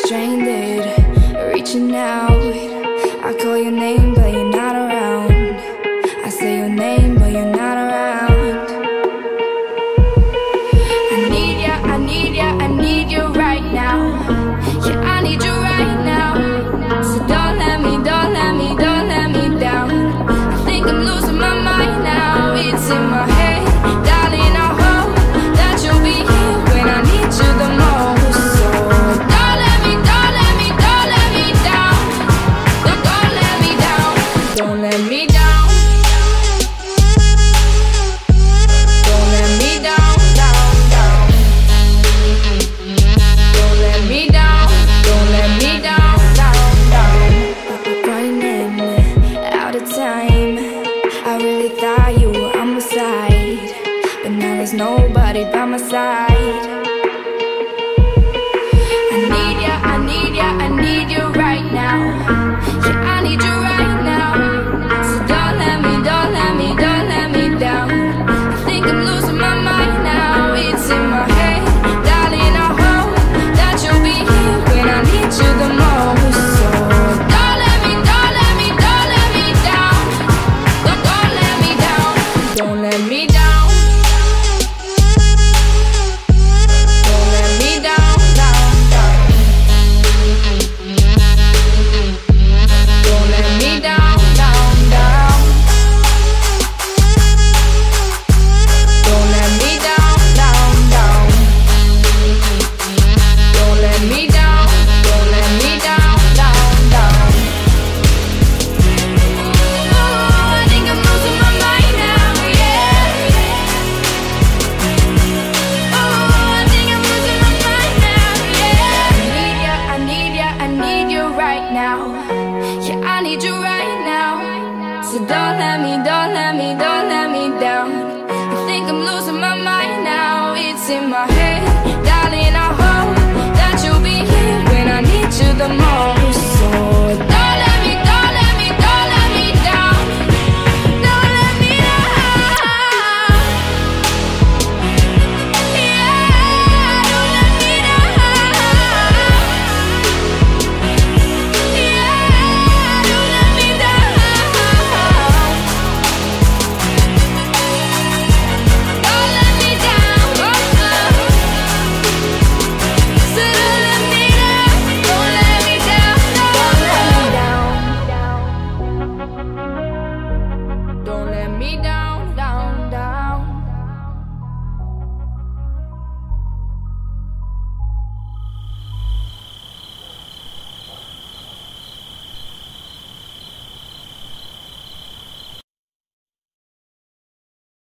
stranded, reaching out. I call your name, but you're not around. I say your name, but you're not around. I need ya, I need ya, I need you right now. Yeah, I need you right now. So don't let me, don't let me, don't let me down. I think I'm losing my mind now. It's in my head, darling, I hope that you'll be here when I need you the most. So don't let me, don't let me, don't let me down. Don't let me down. Don't let me down. Don't let me down, down, down. Don't let me down. Don't let me down, down, down. Running out of time. I really thought you were on my side, but now there's nobody by my side. I need ya, I need ya, I need you right now. Yeah, I need you right now. So don't let me, don't let me, don't let me down. I think I'm losing my mind now. It's in my head, darling, I hope that you'll be here when I need you the most. So don't let me, don't let me, don't let me down. Don't let me down. Don't let me down. Don't let me down, down, down. Don't let me down, down, down. Don't let me down, down, down. Don't let me down, don't let me down, down, down. Oh, I think I'm losing my mind now, yeah. Oh, I think I'm losing my mind now, yeah. I need ya, I need ya, I need you right now. Yeah, I need you right now. So don't let me, don't